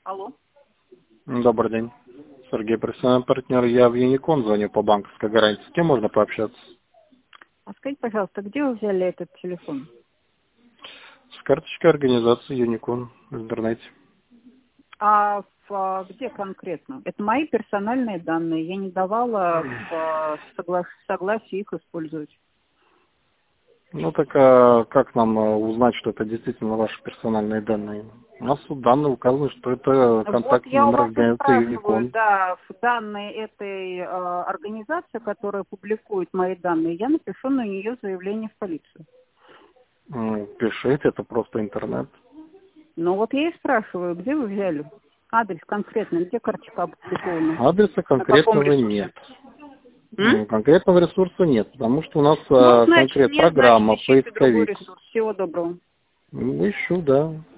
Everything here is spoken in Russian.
Алло. Добрый день. Сергей, профессиональный партнер. Я в Юникон звоню по банковской гарантии. С кем можно пообщаться? А скажите, пожалуйста, где вы взяли этот телефон? С карточкой организации Юникон в интернете. Где конкретно? Это мои персональные данные. Я не давала согласие их использовать. Ну так а как нам узнать, что это действительно ваши персональные данные? У нас тут данные указаны, что это Вот контактный я у номер вас и организации спрашиваю, Юникон. да, данные этой организации, которая публикует мои данные, я напишу на нее заявление в полицию. Пишите, это просто интернет. Ну вот я и спрашиваю, где вы взяли? Адрес конкретно, где карточка опубликована? Адреса На каком конкретного ресурсе? нет. Конкретного ресурса нет, потому что у нас Ну, значит, конкрет нет, значит, программа, ищите другой поисковик. ресурс. Всего доброго. Ищу, да.